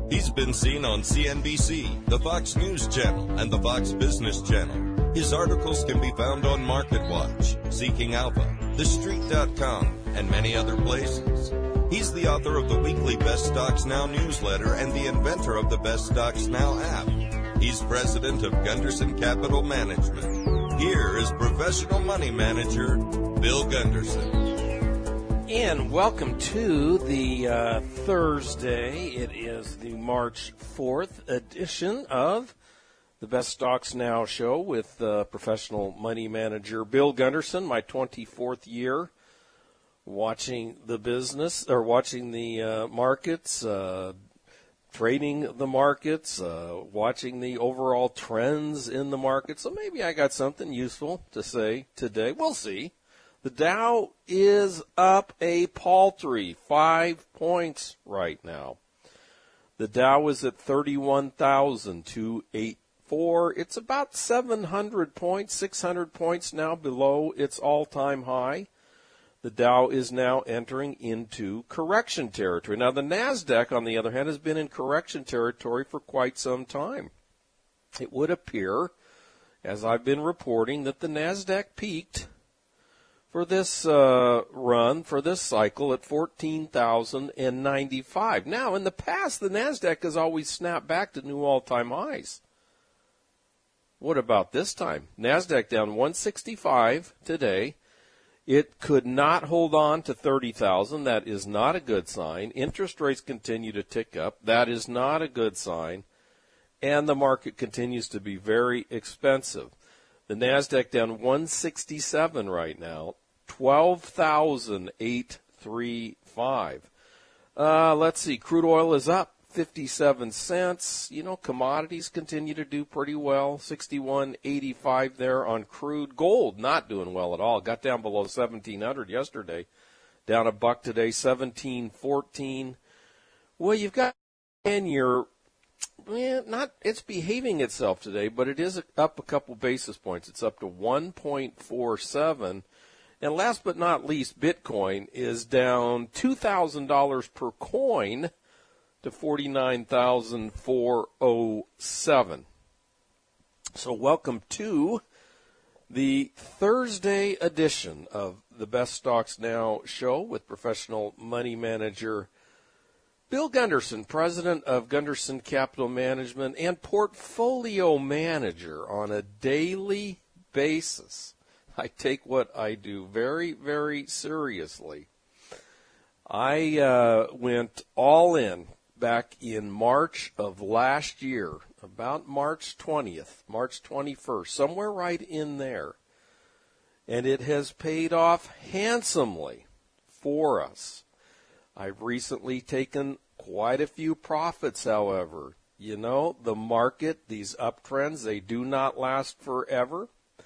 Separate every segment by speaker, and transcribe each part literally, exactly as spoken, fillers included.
Speaker 1: He's been seen on C N B C, the Fox News Channel, and the Fox Business Channel. His articles can be found on MarketWatch, Seeking Alpha, The Street dot com, and many other places. He's the author of the weekly Best Stocks Now newsletter and the inventor of the Best Stocks Now app. He's president of Gunderson Capital Management. Here is professional money manager, Bill Gunderson.
Speaker 2: And welcome to the uh, Thursday. It is the March fourth edition of the Best Stocks Now show with uh, professional money manager Bill Gunderson, my twenty-fourth year watching the business, or watching the uh, markets, uh, trading the markets, uh, watching the overall trends in the market. So maybe I got something useful to say today. We'll see. The Dow is up a paltry five points right now. The Dow is at thirty-one thousand two hundred eighty-four. It's about seven hundred points, six hundred points now below its all-time high. The Dow is now entering into correction territory. Now, the NASDAQ, on the other hand, has been in correction territory for quite some time. It would appear, as I've been reporting, that the NASDAQ peaked for this uh, run, for this cycle, at fourteen thousand ninety-five. Now, in the past, the NASDAQ has always snapped back to new all-time highs. What about this time? NASDAQ down one sixty-five today. It could not hold on to thirty thousand. That is not a good sign. Interest rates continue to tick up. That is not a good sign. And the market continues to be very expensive. The NASDAQ down one sixty-seven right now, twelve thousand eight hundred thirty-five. Uh, let's see, crude oil is up fifty-seven cents. You know, commodities continue to do pretty well, sixty-one eighty-five there on crude. Gold not doing well at all. Got down below seventeen hundred yesterday. Down a buck today, seventeen fourteen. Well, you've got ten-year. Well, not, it's behaving itself today, but it is up a couple basis points. It's up to one point four seven. And last but not least, Bitcoin is down two thousand dollars per coin to forty-nine thousand four hundred seven. So welcome to the Thursday edition of the Best Stocks Now show with professional money manager Bill Gunderson, president of Gunderson Capital Management and portfolio manager on a daily basis. I take what I do very, very seriously. I uh, went all in back in March of last year, about March twentieth, March twenty-first, somewhere right in there. And it has paid off handsomely for us. I've recently taken quite a few profits, however. You know, the market, these uptrends, they do not last forever.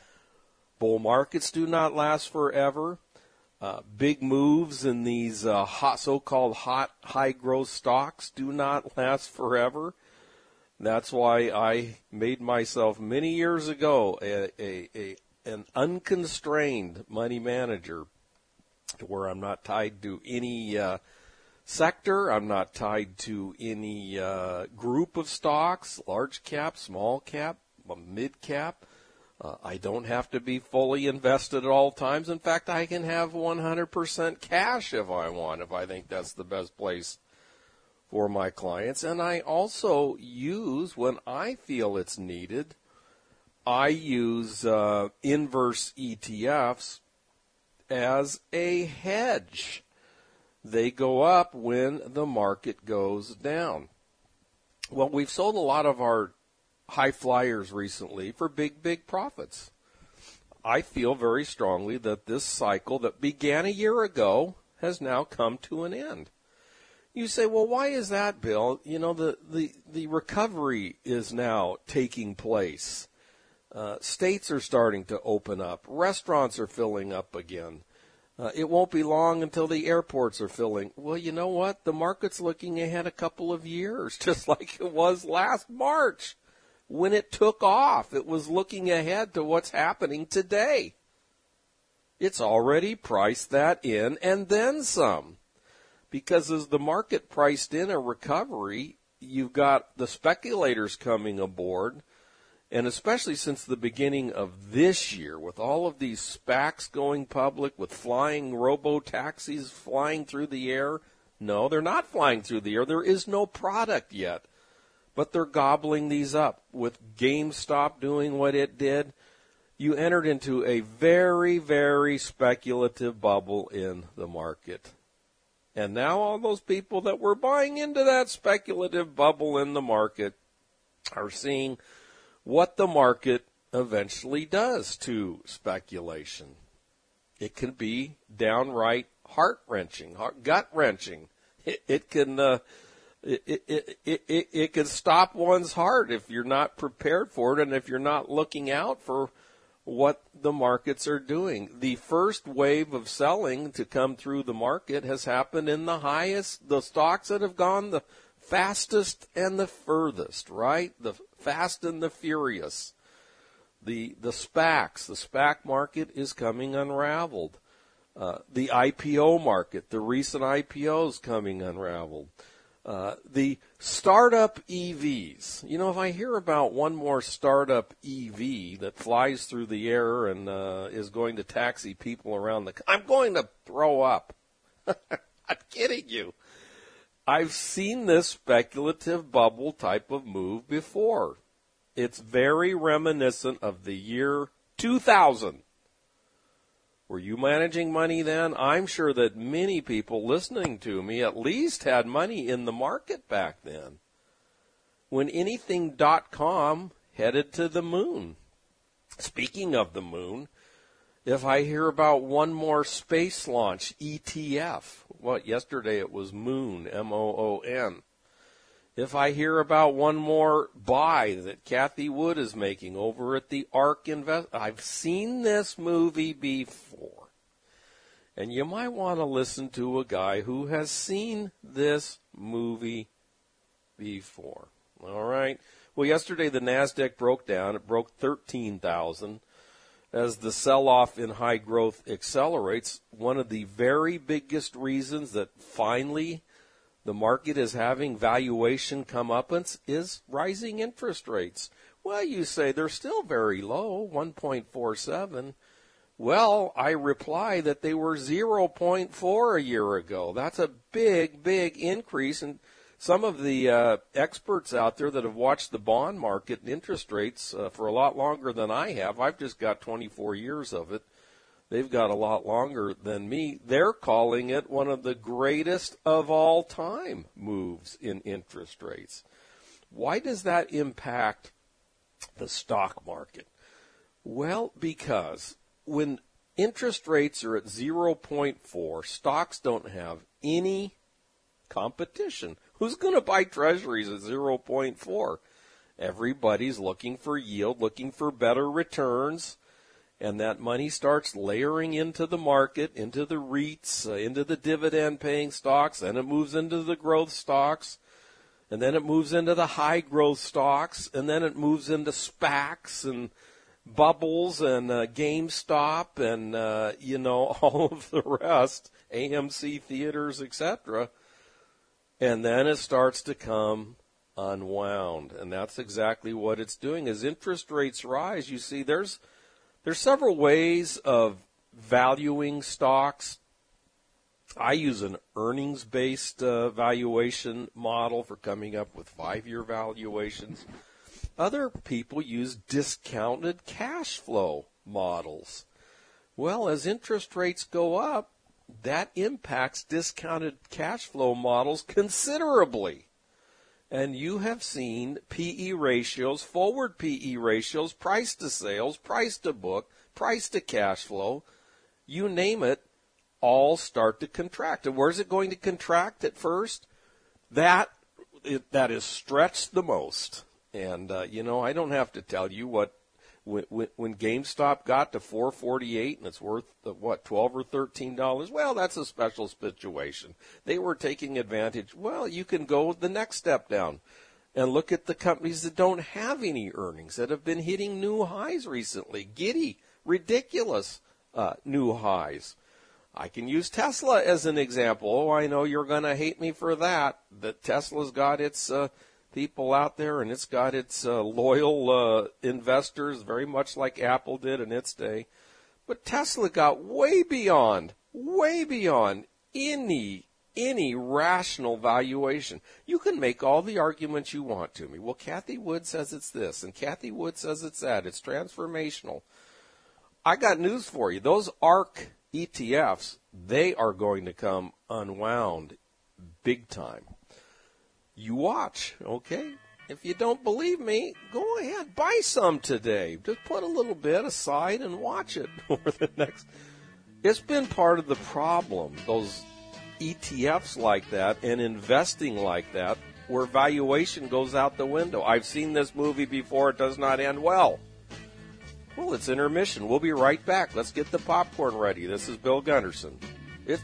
Speaker 2: Bull markets do not last forever. Uh, big moves in these uh, hot, so-called hot, high-growth stocks do not last forever. That's why I made myself many years ago a, a, a an unconstrained money manager, to where I'm not tied to any uh, sector. I'm not tied to any uh, group of stocks, large cap, small cap, mid cap. Uh, I don't have to be fully invested at all times. In fact, I can have one hundred percent cash if I want, if I think that's the best place for my clients. And I also use, when I feel it's needed, I use uh, inverse E T Fs as a hedge. They go up when the market goes down. Well, we've sold a lot of our high flyers recently for big, big profits. I feel very strongly that this cycle that began a year ago has now come to an end. You say, well, why is that, Bill? You know, the, the, the recovery is now taking place. Uh, states are starting to open up. Restaurants are filling up again. Uh, it won't be long until the airports are filling. Well, you know what? The market's looking ahead a couple of years, just like it was last March. When it took off, it was looking ahead to what's happening today. It's already priced that in and then some. Because as the market priced in a recovery, you've got the speculators coming aboard, and especially since the beginning of this year, with all of these SPACs going public, with flying robo-taxis flying through the air. No, they're not flying through the air. There is no product yet. But they're gobbling these up. With GameStop doing what it did, you entered into a very, very speculative bubble in the market. And now all those people that were buying into that speculative bubble in the market are seeing what the market eventually does to speculation. It can be downright heart-wrenching, heart, gut-wrenching. It, it can uh, it, it, it, it, it can stop one's heart if you're not prepared for it and if you're not looking out for what the markets are doing. The first wave of selling to come through the market has happened in the highest, the stocks that have gone the fastest and the furthest, right? The fast and the furious. The the SPACs, the SPAC market is coming unraveled. Uh, the I P O market, the recent I P Os coming unraveled. Uh, the startup E Vs. You know, if I hear about one more startup E V that flies through the air and uh, is going to taxi people around the, I'm going to throw up. I'm kidding you. I've seen this speculative bubble type of move before. It's very reminiscent of the year two thousand. Were you managing money then? I'm sure that many people listening to me at least had money in the market back then, when anything dot com headed to the moon. Speaking of the moon, if I hear about one more space launch E T F, what, yesterday it was Moon, M O O N. If I hear about one more buy that Kathy Wood is making over at the ARK Invest, I've seen this movie before. And you might want to listen to a guy who has seen this movie before. All right. Well, yesterday the NASDAQ broke down. It broke thirteen thousand. As the sell-off in high growth accelerates, one of the very biggest reasons that finally the market is having valuation comeuppance is rising interest rates. Well, you say they're still very low, one point four seven. Well, I reply that they were zero point four a year ago. That's a big, big increase. And some of the uh, experts out there that have watched the bond market and interest rates uh, for a lot longer than I have, I've just got twenty-four years of it. They've got a lot longer than me. They're calling it one of the greatest of all time moves in interest rates. Why does that impact the stock market? Well, because when interest rates are at zero point four, stocks don't have any competition. Who's going to buy treasuries at zero point four? Everybody's looking for yield, looking for better returns. And that money starts layering into the market, into the REITs, uh, into the dividend-paying stocks, and it moves into the growth stocks, and then it moves into the high-growth stocks, and then it moves into SPACs and bubbles and uh, GameStop and, uh, you know, all of the rest, A M C theaters, et cetera. And then it starts to come unwound, and that's exactly what it's doing. As interest rates rise, you see there's There's several ways of valuing stocks. I use an earnings-based uh, valuation model for coming up with five-year valuations. Other people use discounted cash flow models. Well, as interest rates go up, that impacts discounted cash flow models considerably. And you have seen P E ratios, forward P E ratios, price to sales, price to book, price to cash flow, you name it, all start to contract. And where's it going to contract at first? That it, that is stretched the most. And, uh, you know, I don't have to tell you what, when, when GameStop got to four forty-eight and it's worth, what, twelve or thirteen dollars, well, that's a special situation. They were taking advantage. Well, you can go the next step down and look at the companies that don't have any earnings, that have been hitting new highs recently. Giddy, ridiculous uh, new highs. I can use Tesla as an example. Oh, I know you're going to hate me for that, that Tesla's got its uh, people out there, and it's got its uh, loyal uh, investors, very much like Apple did in its day. But Tesla got way beyond, way beyond any any rational valuation. You can make all the arguments you want to me. Well, Cathie Wood says it's this, and Cathie Wood says it's that. It's transformational. I got news for you. Those ARK E T Fs, they are going to come unwound big time. You watch, okay? If you don't believe me, go ahead, buy some today. Just put a little bit aside and watch it over the next. It's been part of the problem, those E T Fs like that and investing like that, where valuation goes out the window. I've seen this movie before. It does not end well. Well, it's intermission. We'll be right back. Let's get the popcorn ready. This is Bill Gunderson. It's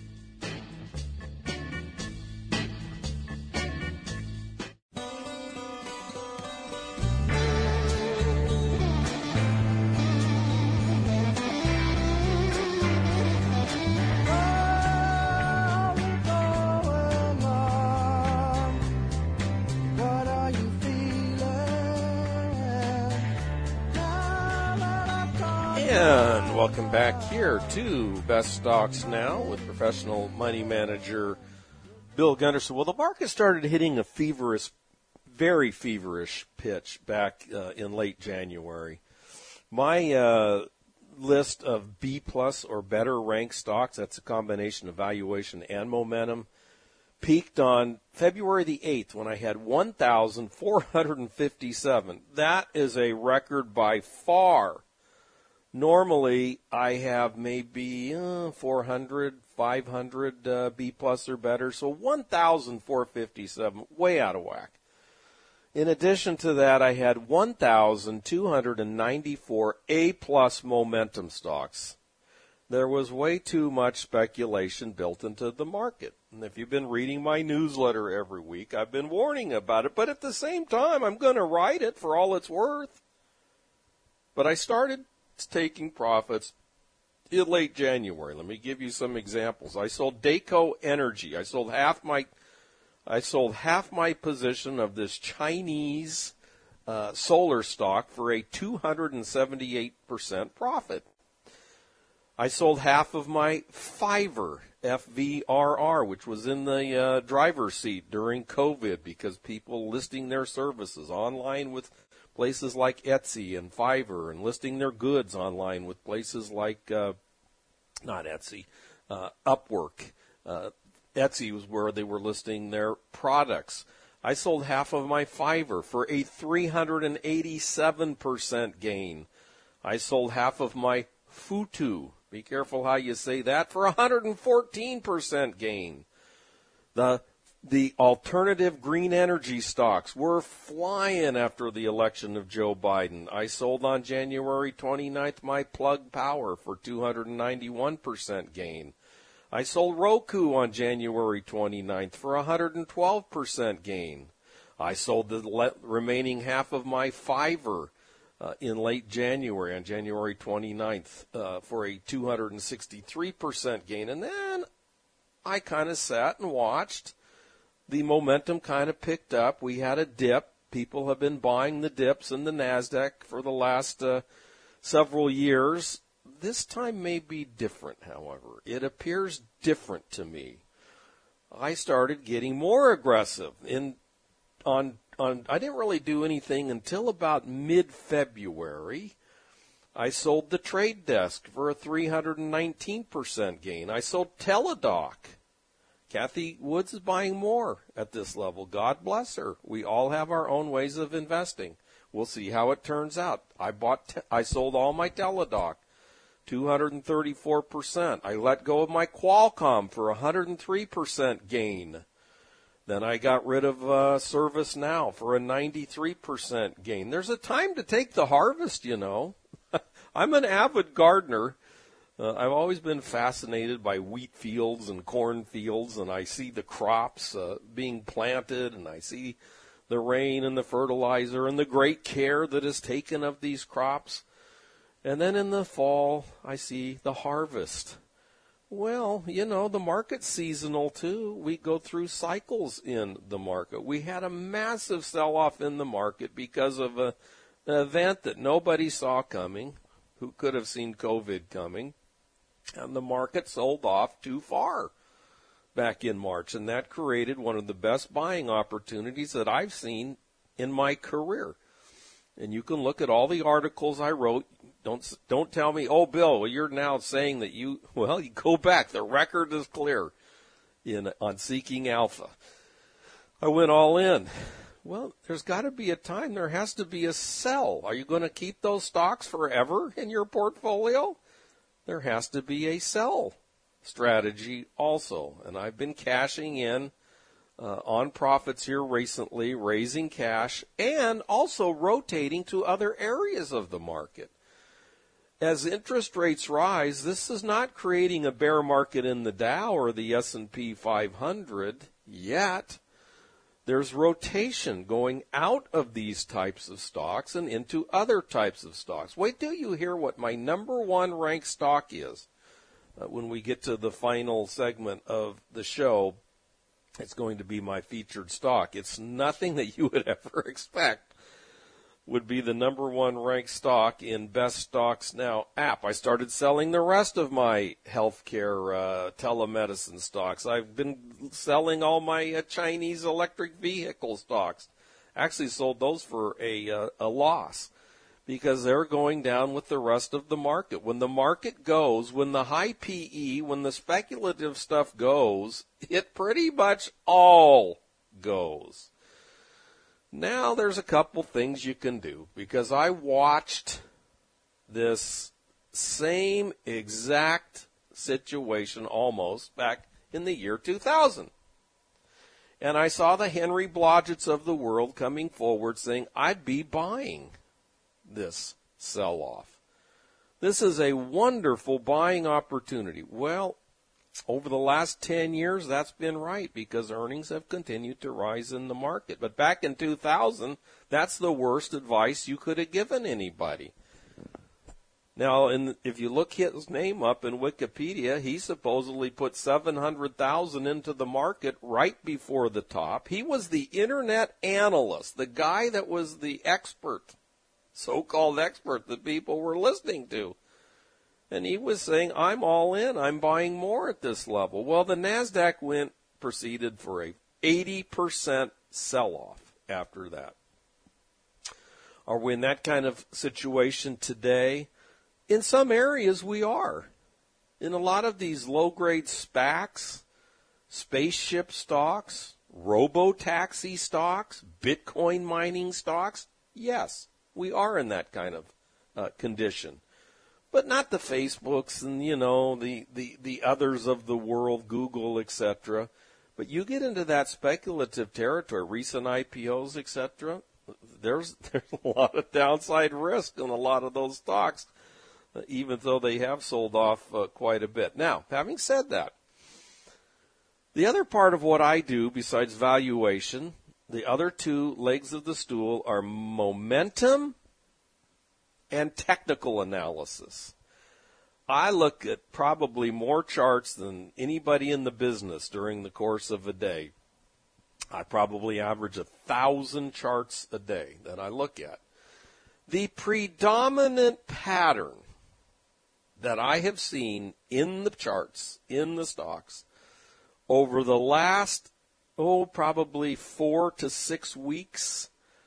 Speaker 2: And welcome back here to Best Stocks Now with professional money manager Bill Gunderson. Well, the market started hitting a feverish, very feverish pitch back uh, in late January. My uh, list of B plus or better ranked stocks, that's a combination of valuation and momentum, peaked on February the eighth when I had one thousand four hundred fifty-seven. That is a record by far. Normally, I have maybe uh, four hundred, five hundred uh, B plus or better, so one thousand four hundred fifty-seven, way out of whack. In addition to that, I had one thousand two hundred ninety-four A plus momentum stocks. There was way too much speculation built into the market. And if you've been reading my newsletter every week, I've been warning about it, but at the same time, I'm going to write it for all it's worth. But I started taking profits in late January. Let me give you some examples. I sold Dayco Energy. I sold half my I sold half my position of this Chinese uh, solar stock for a two hundred seventy-eight percent profit. I sold half of my Fiverr, F V R R, which was in the uh, driver's seat during COVID because people listing their services online with places like Etsy and Fiverr, and listing their goods online with places like, uh, not Etsy, uh, Upwork. Uh, Etsy was where they were listing their products. I sold half of my Fiverr for a three hundred eighty-seven percent gain. I sold half of my Futu, be careful how you say that, for a one hundred fourteen percent gain. The The alternative green energy stocks were flying after the election of Joe Biden. I sold on January twenty-ninth my Plug Power for two hundred ninety-one percent gain. I sold Roku on January twenty-ninth for one hundred twelve percent gain. I sold the le- remaining half of my Fiverr uh, in late January, on January twenty-ninth, uh, for a two hundred sixty-three percent gain. And then I kind of sat and watched. The momentum kind of picked up. We had a dip. People have been buying the dips in the NASDAQ for the last uh, several years. This time may be different, however. It appears different to me. I started getting more aggressive. In on on. I didn't really do anything until about mid-February. I sold the Trade Desk for a three hundred nineteen percent gain. I sold Teladoc. Cathie Woods is buying more at this level. God bless her. We all have our own ways of investing. We'll see how it turns out. I bought, te- I sold all my Teladoc, two hundred thirty-four percent. I let go of my Qualcomm for a one hundred three percent gain. Then I got rid of uh, ServiceNow for a ninety-three percent gain. There's a time to take the harvest, you know. I'm an avid gardener. Uh, I've always been fascinated by wheat fields and corn fields, and I see the crops uh, being planted, and I see the rain and the fertilizer and the great care that is taken of these crops. And then in the fall, I see the harvest. Well, you know, the market's seasonal too. We go through cycles in the market. We had a massive sell-off in the market because of a, an event that nobody saw coming. Who could have seen COVID coming? And the market sold off too far back in March, and that created one of the best buying opportunities that I've seen in my career. And you can look at all the articles I wrote. Don't don't tell me, oh, Bill, well, you're now saying that you, well, you go back. The record is clear in on Seeking Alpha. I went all in. Well, there's got to be a time. There has to be a sell. Are you going to keep those stocks forever in your portfolio? There has to be a sell strategy also. And I've been cashing in uh, on profits here recently, raising cash, and also rotating to other areas of the market. As interest rates rise, this is not creating a bear market in the Dow or the S and P five hundred yet. There's rotation going out of these types of stocks and into other types of stocks. Wait till you hear what my number one ranked stock is. Uh, when we get to the final segment of the show, it's going to be my featured stock. It's nothing that you would ever expect would be the number one ranked stock in Best Stocks Now app. I started selling the rest of my healthcare uh, telemedicine stocks. I've been selling all my uh, Chinese electric vehicle stocks. Actually sold those for a, uh, a loss because they're going down with the rest of the market. When the market goes, when the high P E, when the speculative stuff goes, it pretty much all goes. Now there's a couple things you can do because I watched this same exact situation almost back in the year two thousand. And I saw the Henry Blodgetts of the world coming forward saying, I'd be buying this sell-off. This is a wonderful buying opportunity. Well, over the last ten years, that's been right because earnings have continued to rise in the market. But back in two thousand, that's the worst advice you could have given anybody. Now, in, if you look his name up in Wikipedia, he supposedly put seven hundred thousand dollars into the market right before the top. He was the internet analyst, the guy that was the expert, so-called expert that people were listening to. And he was saying, I'm all in. I'm buying more at this level. Well, the NASDAQ went, proceeded for a eighty percent sell-off after that. Are we in that kind of situation today? In some areas, we are. In a lot of these low-grade SPACs, spaceship stocks, robo-taxi stocks, Bitcoin mining stocks, yes, we are in that kind of uh, condition. But not the Facebooks and, you know, the, the, the others of the world, Google, et cetera. But you get into that speculative territory, recent I P Os, et cetera, there's, there's a lot of downside risk in a lot of those stocks, even though they have sold off uh, quite a bit. Now, having said that, the other part of what I do besides valuation, the other two legs of the stool are momentum and technical analysis. I look at probably more charts than anybody in the business during the course of a day. I probably average a thousand charts a day that I look at. The predominant pattern that I have seen in the charts, in the stocks, over the last, oh, probably four to six weeks,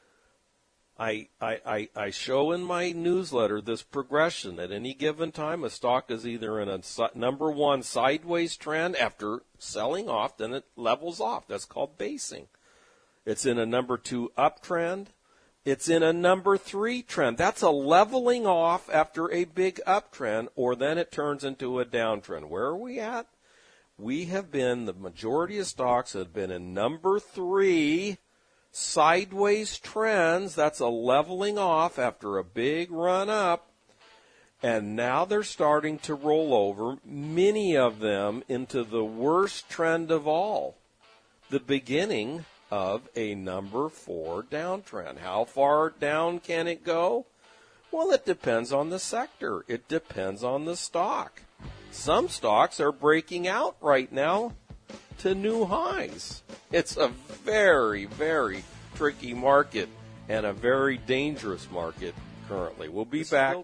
Speaker 2: I, I, I, I show in my newsletter this progression. At any given time, a stock is either in a number one sideways trend after selling off, then it levels off. That's called basing. It's in a number two uptrend. It's in a number three trend. That's a leveling off after a big uptrend, or then it turns into a downtrend. Where are we at? We have been, the majority of stocks have been in number three sideways trends. That's a leveling off after a big run up. And now they're starting to roll over, many of them, into the worst trend of all, the beginning of a number four downtrend. How far down can it go? Well, it depends on the sector. It depends on the stock. some stocks are breaking out right now to new highs. It's a very, very tricky market and a very dangerous market currently. We'll be back.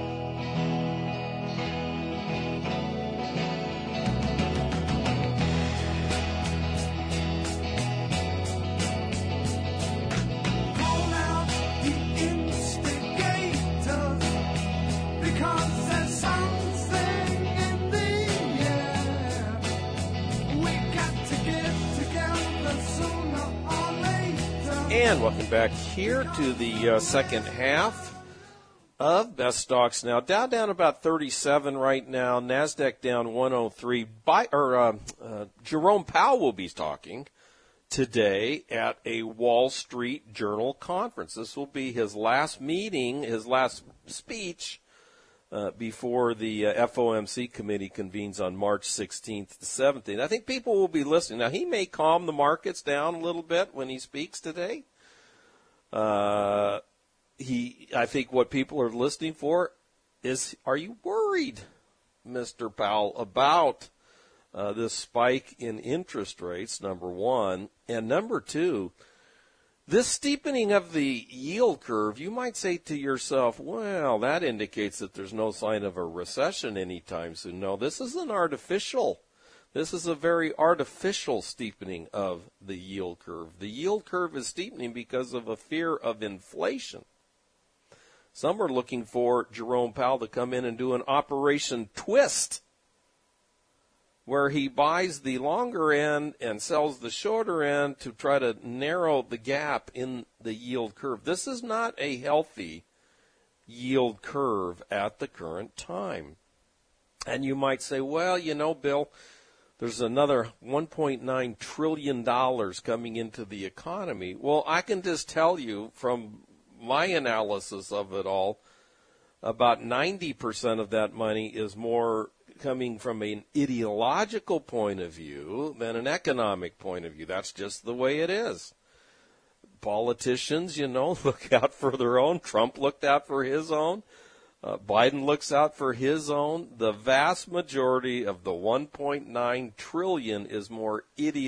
Speaker 2: And welcome back here to the uh, second half of Best Stocks Now. Dow down about thirty-seven right now. NASDAQ down one oh three. By, or, uh, uh, Jerome Powell will be talking today at a Wall Street Journal conference. This will be his last meeting, his last speech uh, before the uh, F O M C committee convenes on March sixteenth to seventeenth. I think people will be listening. Now, he may calm the markets down a little bit when he speaks today. Uh, he, I think what people are listening for is, are you worried, Mister Powell, about uh, this spike in interest rates, number one, and number two, this steepening of the yield curve? You might say to yourself, well, that indicates that there's no sign of a recession anytime soon. No, this is an artificial This is a very artificial steepening of the yield curve. The yield curve is steepening because of a fear of inflation. Some are looking for Jerome Powell to come in and do an Operation Twist, where he buys the longer end and sells the shorter end to try to narrow the gap in the yield curve. This is not a healthy yield curve at the current time. And you might say, well, you know, Bill, there's another one point nine trillion dollars coming into the economy. Well, I can just tell you from my analysis of it all, about ninety percent of that money is more coming from an ideological point of view than an economic point of view. That's just the way it is. Politicians, you know, look out for their own. Trump looked out for his own. Uh, Biden looks out for his own. The vast majority of the one point nine trillion dollars is more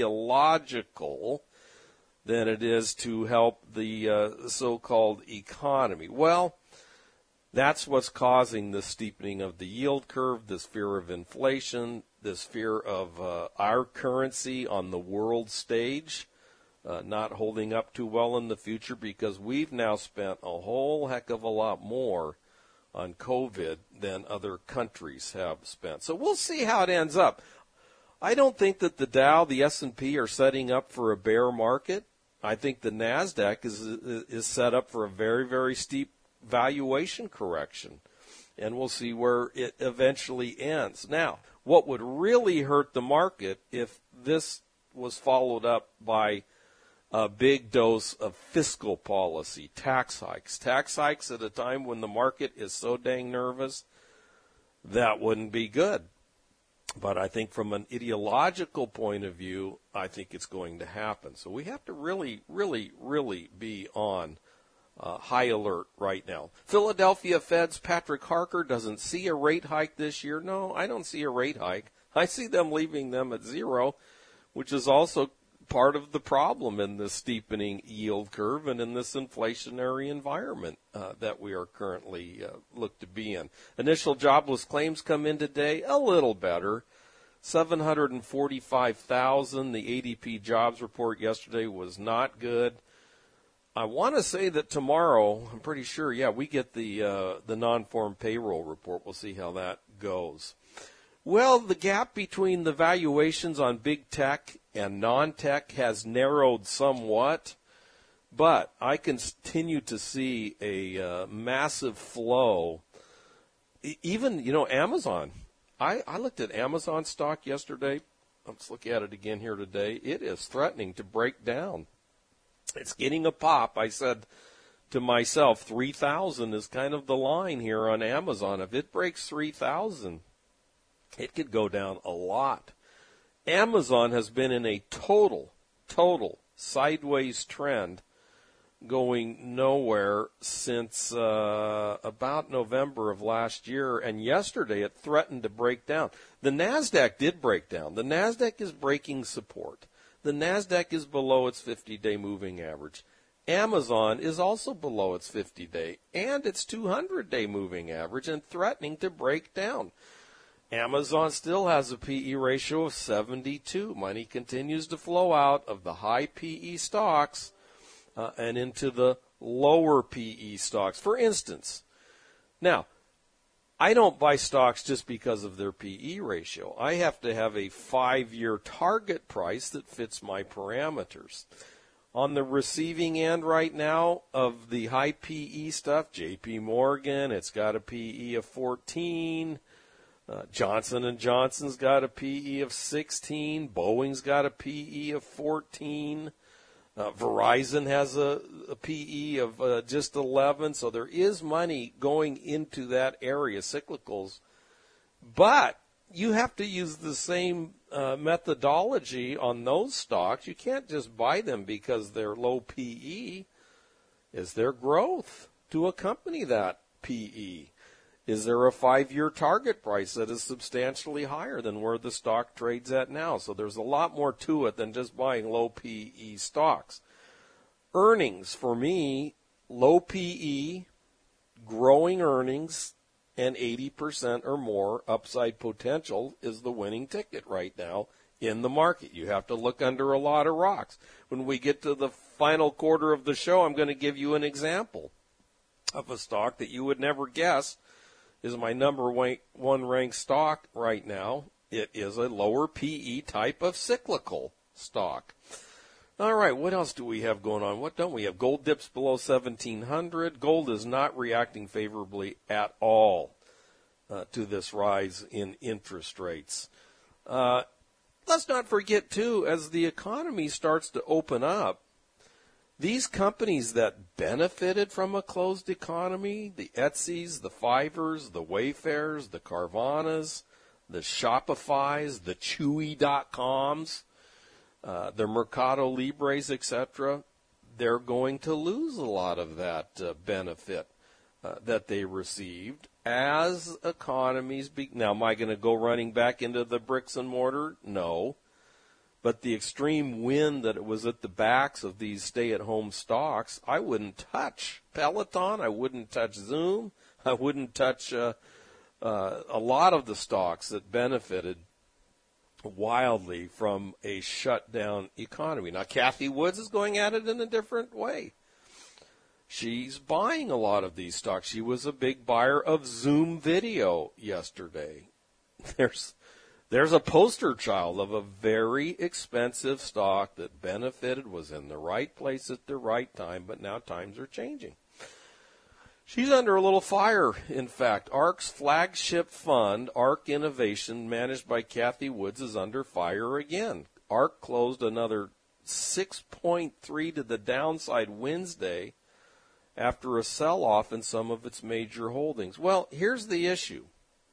Speaker 2: ideological than it is to help the uh, so-called economy. Well, that's what's causing the steepening of the yield curve, this fear of inflation, this fear of uh, our currency on the world stage uh, not holding up too well in the future, because we've now spent a whole heck of a lot more on COVID than other countries have spent. So we'll see how it ends up. I don't think that the Dow, the S and P are setting up for a bear market. I think the NASDAQ is is set up for a very, very steep valuation correction, and we'll see where it eventually ends. Now, what would really hurt the market if this was followed up by a big dose of fiscal policy, tax hikes. Tax hikes at a time when the market is so dang nervous, that wouldn't be good. But I think from an ideological point of view, I think it's going to happen. So we have to really, really, really be on uh, high alert right now. Philadelphia Fed's Patrick Harker doesn't see a rate hike this year. No, I don't see a rate hike. I see them leaving them at zero, which is also part of the problem in this steepening yield curve and in this inflationary environment uh, that we are currently uh, looked to be in. Initial jobless claims come in today a little better, seven hundred forty-five thousand. The A D P jobs report yesterday was not good. I want to say that tomorrow, I'm pretty sure, yeah, we get the uh, the non-farm payroll report. We'll see how that goes. Well, the gap between the valuations on big tech and non-tech has narrowed somewhat, but I continue to see a uh, massive flow. E- even, you know, Amazon. I, I looked at Amazon stock yesterday. Let's look at it again here today. It is threatening to break down. It's getting a pop. I said to myself, three thousand is kind of the line here on Amazon. If it breaks three thousand, it could go down a lot. Amazon has been in a total, total sideways trend going nowhere since uh, about November of last year, and yesterday it threatened to break down. The NASDAQ did break down. The NASDAQ is breaking support. The NASDAQ is below its fifty-day moving average. Amazon is also below its fifty-day and its two hundred-day moving average and threatening to break down. Amazon still has a P E ratio of seventy-two. Money continues to flow out of the high P E stocks uh, and into the lower P E stocks. For instance, now, I don't buy stocks just because of their P E ratio. I have to have a five-year target price that fits my parameters. On the receiving end right now of the high P E stuff, J P Morgan, it's got a P E of fourteen. Uh, Johnson and Johnson's got a P E of sixteen. Boeing's got a P E of fourteen. Uh, Verizon has a, a P E of uh, just eleven. So there is money going into that area, cyclicals. But you have to use the same uh, methodology on those stocks. You can't just buy them because they're low P E. Is there growth to accompany that P E? Is there a five-year target price that is substantially higher than where the stock trades at now? So there's a lot more to it than just buying low P E stocks. Earnings, for me, low P E, growing earnings, and eighty percent or more upside potential is the winning ticket right now in the market. You have to look under a lot of rocks. When we get to the final quarter of the show, I'm going to give you an example of a stock that you would never guess is my number one ranked stock right now. It is a lower P E type of cyclical stock. All right, what else do we have going on? What don't we have? Gold dips below seventeen hundred. Gold is not reacting favorably at all uh, to this rise in interest rates. Uh, let's not forget, too, as the economy starts to open up, these companies that benefited from a closed economy, the Etsy's, the Fivers, the Wayfairs, the Carvanas, the Shopify's, the Chewy dot coms, uh, the Mercado Libres, et cetera, they're going to lose a lot of that uh, benefit uh, that they received as economies be- now, am I going to go running back into the bricks and mortar? No. But the extreme wind that it was at the backs of these stay-at-home stocks, I wouldn't touch Peloton. I wouldn't touch Zoom. I wouldn't touch uh, uh, a lot of the stocks that benefited wildly from a shut-down economy. Now, Cathie Woods is going at it in a different way. She's buying a lot of these stocks. She was a big buyer of Zoom Video yesterday. There's There's a poster child of a very expensive stock that benefited, was in the right place at the right time, but now times are changing. She's under a little fire, in fact. ARK's flagship fund, ARK Innovation, managed by Cathie Woods, is under fire again. ARK closed another six point three to the downside Wednesday after a sell-off in some of its major holdings. Well, here's the issue.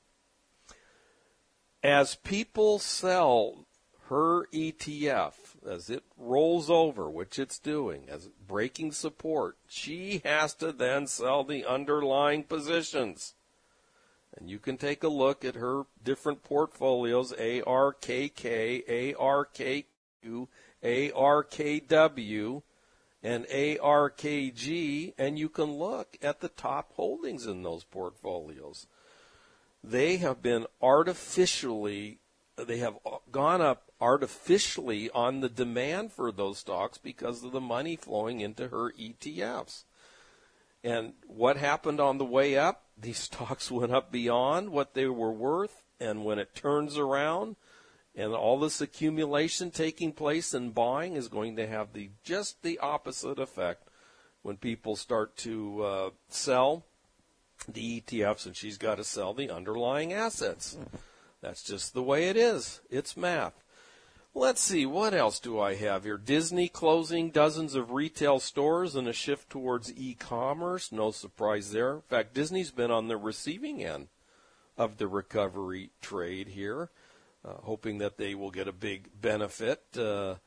Speaker 2: As people sell her E T F, as it rolls over, which it's doing, as breaking support, she has to then sell the underlying positions. And you can take a look at her different portfolios, A R K K, A R K Q, A R K W, and A R K G, and you can look at the top holdings in those portfolios. They have been artificially, they have gone up artificially on the demand for those stocks because of the money flowing into her E T Fs. And what happened on the way up? These stocks went up beyond what they were worth, and when it turns around and all this accumulation taking place and buying is going to have the just the opposite effect when people start to uh, sell the E T Fs, and she's got to sell the underlying assets. That's just the way it is. It's math. Let's see, what else do I have here? Disney closing dozens of retail stores and a shift towards e-commerce. No surprise there. In fact, Disney's been on the receiving end of the recovery trade here, uh, hoping that they will get a big benefit uh,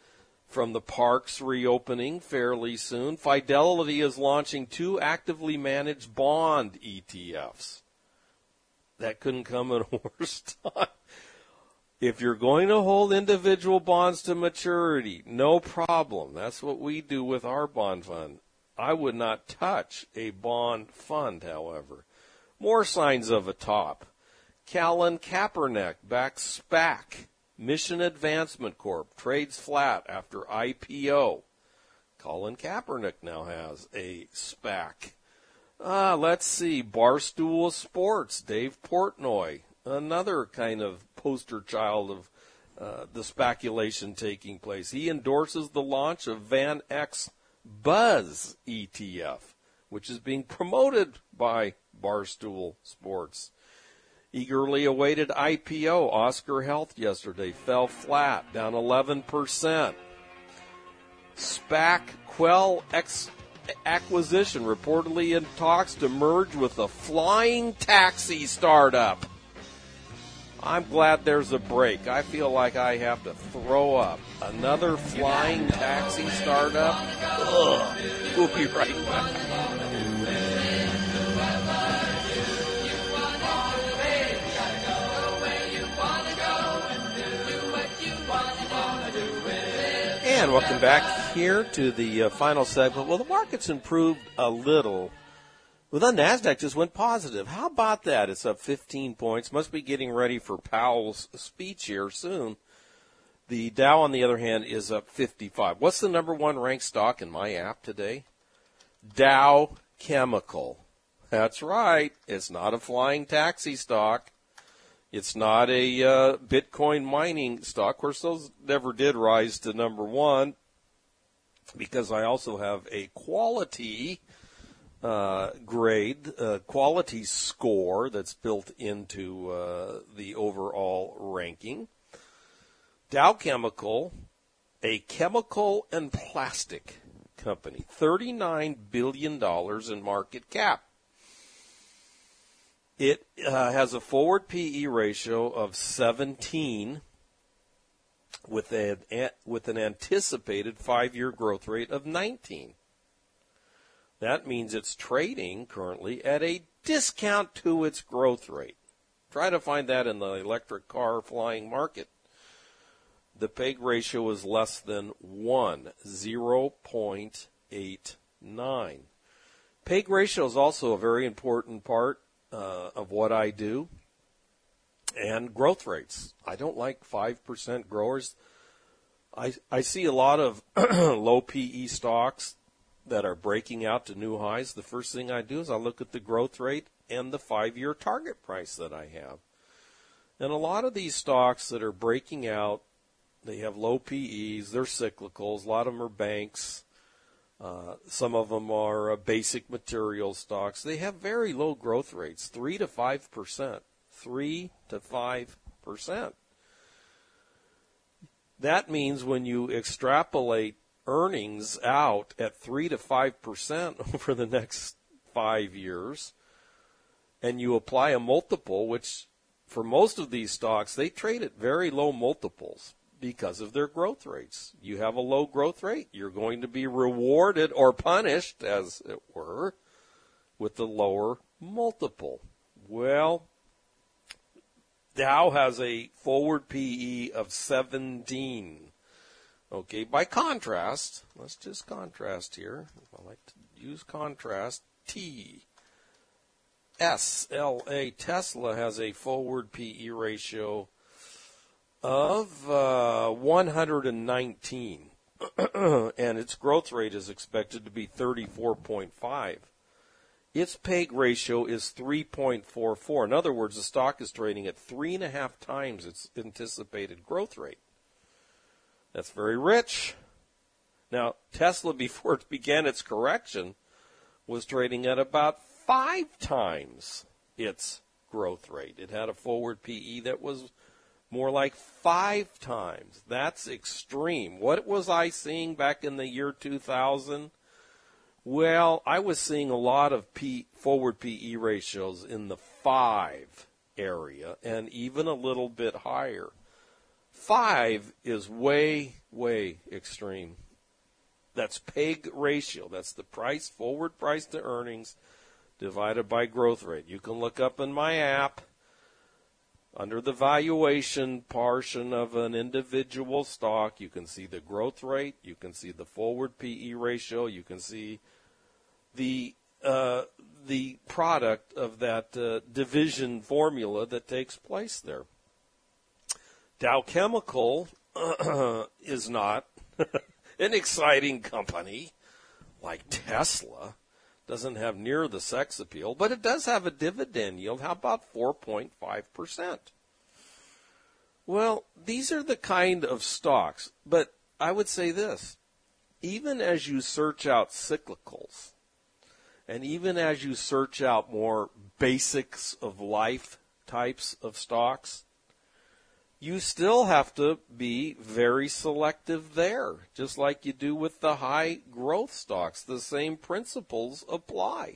Speaker 2: from the parks reopening fairly soon. Fidelity is launching two actively managed bond E T Fs. That couldn't come at a worse time. If you're going to hold individual bonds to maturity, no problem. That's what we do with our bond fund. I would not touch a bond fund, however. More signs of a top. Colin Kaepernick backs SPAC. Mission Advancement Corp trades flat after I P O. Colin Kaepernick now has a SPAC. Uh, let's see. Barstool Sports, Dave Portnoy, another kind of poster child of uh, the speculation taking place. He endorses the launch of Van Eck's Buzz E T F, which is being promoted by Barstool Sports. Eagerly awaited I P O, Oscar Health yesterday fell flat, down eleven percent. SPAC Quell X acquisition reportedly in talks to merge with a flying taxi startup. I'm glad there's a break. I feel like I have to throw up. Another flying taxi startup? Ugh. We'll be right back. And welcome back here to the uh, final segment. Well, the market's improved a little. Well, the NASDAQ just went positive. How about that? It's up fifteen points. Must be getting ready for Powell's speech here soon. The Dow, on the other hand, is up fifty-five. What's the number one ranked stock in my app today? Dow Chemical. That's right. It's not a flying taxi stock. It's not a uh, Bitcoin mining stock. Of course, those never did rise to number one because I also have a quality uh, grade, uh, quality score that's built into uh, the overall ranking. Dow Chemical, a chemical and plastic company, thirty-nine billion dollars in market cap. It uh, has a forward P E ratio of seventeen with, a, with an anticipated five-year growth rate of nineteen. That means it's trading currently at a discount to its growth rate. Try to find that in the electric car flying market. The P E ratio is less than one, zero point eight nine. P E ratio is also a very important part Uh, of what I do, and growth rates. I don't like five percent growers. I, I see a lot of low P E stocks that are breaking out to new highs. The first thing I do is I look at the growth rate and the five-year target price that I have. And a lot of these stocks that are breaking out, they have low P Es, they're cyclicals, a lot of them are banks. Uh, some of them are uh, basic material stocks. They have very low growth rates, three to five percent. three to five percent. That means when you extrapolate earnings out at three to five percent over the next five years, and you apply a multiple, which for most of these stocks, they trade at very low multiples because of their growth rates. You have a low growth rate, you're going to be rewarded or punished, as it were, with the lower multiple. Well, Dow has a forward P E of seventeen. Okay, by contrast, let's just contrast here. I like to use contrast. T. S L A, Tesla, has a forward P E ratio of uh, one hundred nineteen, and its growth rate is expected to be thirty-four point five. Its P E ratio is three point four four. In other words, the stock is trading at three and a half times its anticipated growth rate. That's very rich. Now, Tesla, before it began its correction, was trading at about five times its growth rate. It had a forward P E that was more like five times. That's extreme. What was I seeing back in the year two thousand? Well, I was seeing a lot of P, forward P E ratios in the five area and even a little bit higher. Five is way, way extreme. That's P E G ratio. That's the price, forward price to earnings divided by growth rate. You can look up in my app under the valuation portion of an individual stock. You can see the growth rate. You can see the forward P E ratio. You can see the uh, the product of that uh, division formula that takes place there. Dow Chemical uh, is not an exciting company like Tesla. Doesn't have near the sex appeal, but it does have a dividend yield. How about four point five percent? Well, these are the kind of stocks, but I would say this. Even as you search out cyclicals, and even as you search out more basics of life types of stocks, you still have to be very selective there, just like you do with the high growth stocks. The same principles apply.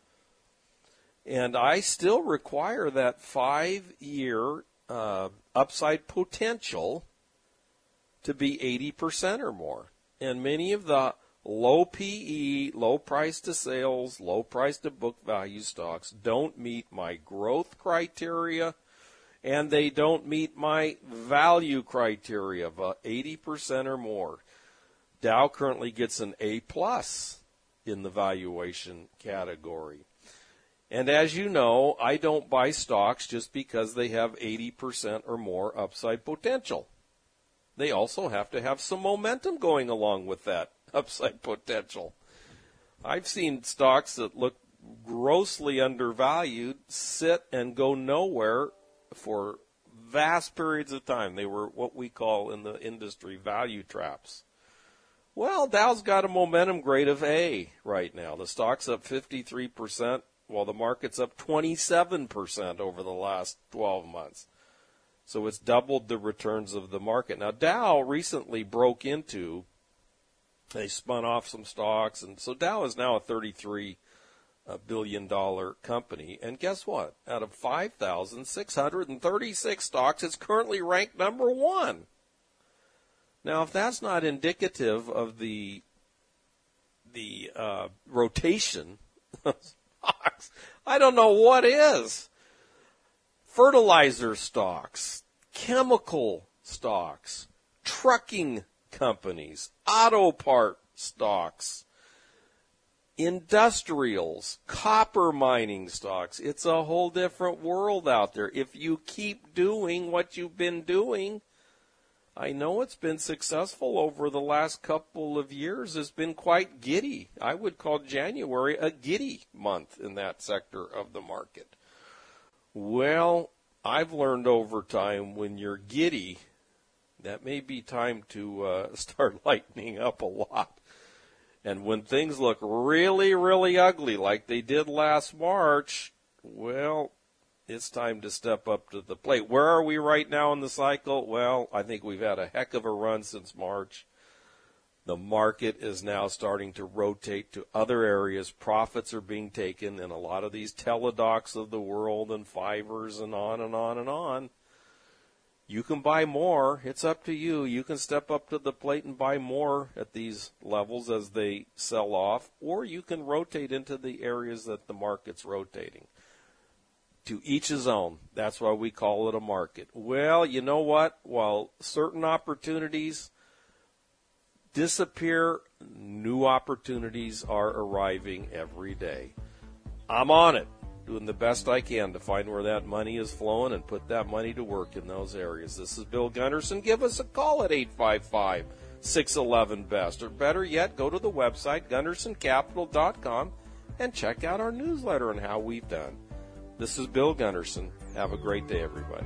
Speaker 2: And I still require that five-year uh, upside potential to be eighty percent or more. And many of the low P E, low price to sales, low price to book value stocks don't meet my growth criteria, and they don't meet my value criteria of uh, eighty percent or more. Dow currently gets an A plus in the valuation category. And as you know, I don't buy stocks just because they have eighty percent or more upside potential. They also have to have some momentum going along with that upside potential. I've seen stocks that look grossly undervalued sit and go nowhere for vast periods of time. They were what we call in the industry value traps. Well, Dow's got a momentum grade of A right now. The stock's up fifty-three percent, while the market's up twenty-seven percent over the last twelve months. So it's doubled the returns of the market. Now, Dow recently broke into, they spun off some stocks, and so Dow is now a thirty-three billion dollars company. And guess what? Out of five thousand six hundred thirty-six stocks, it's currently ranked number one. Now, if that's not indicative of the the uh, rotation of stocks, I don't know what is. Fertilizer stocks, chemical stocks, trucking companies, auto part stocks, industrials, copper mining stocks. It's a whole different world out there. If you keep doing what you've been doing, I know it's been successful over the last couple of years. It's been quite giddy. I would call January a giddy month in that sector of the market. Well, I've learned over time when you're giddy, that may be time to uh, start lightening up a lot. And when things look really, really ugly like they did last March, well, it's time to step up to the plate. Where are we right now in the cycle? Well, I think we've had a heck of a run since March. The market is now starting to rotate to other areas. Profits are being taken in a lot of these teledocs of the world and Fivers and on and on and on. You can buy more. It's up to you. You can step up to the plate and buy more at these levels as they sell off, or you can rotate into the areas that the market's rotating. To each his own. That's why we call it a market. Well, you know what? While certain opportunities disappear, new opportunities are arriving every day. I'm on it, doing the best I can to find where that money is flowing and put that money to work in those areas. This is Bill Gunderson. Give us a call at eight five five, six one one, B E S T, or better yet, go to the website, gunderson capital dot com, and check out our newsletter and how we've done. This is Bill Gunderson. Have a great day, everybody.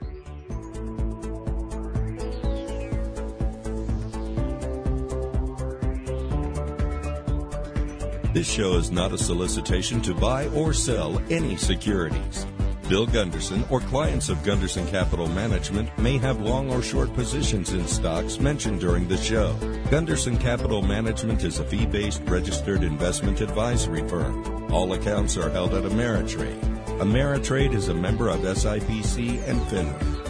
Speaker 1: This show is not a solicitation to buy or sell any securities. Bill Gunderson or clients of Gunderson Capital Management may have long or short positions in stocks mentioned during the show. Gunderson Capital Management is a fee-based registered investment advisory firm. All accounts are held at Ameritrade. Ameritrade is a member of S I P C and FINRA.